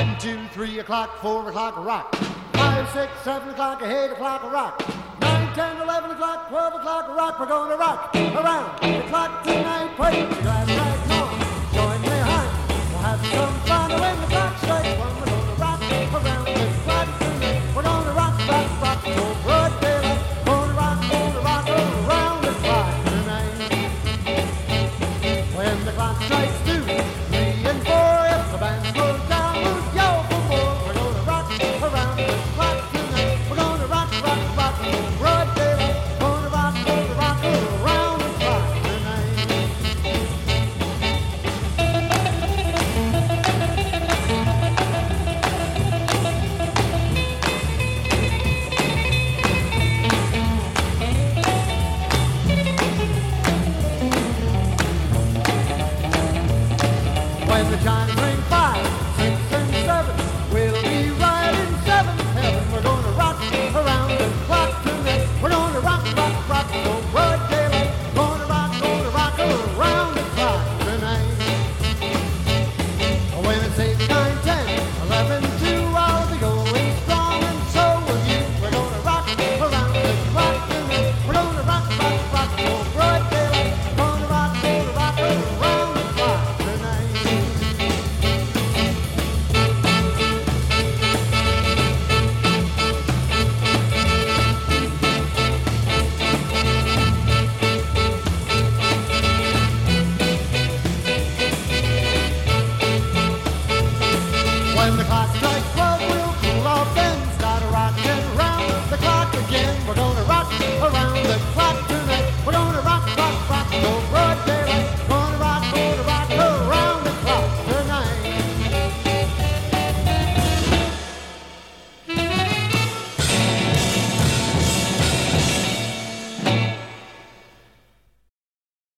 1, 2, 3 o'clock, 4 o'clock, rock. 5, 6, 7 o'clock, 8 o'clock, rock. 9, 10, 11 o'clock, 12 o'clock, rock. We're going to rock around the clock tonight. Put your glass right on. Join me, honey. We'll have some fun.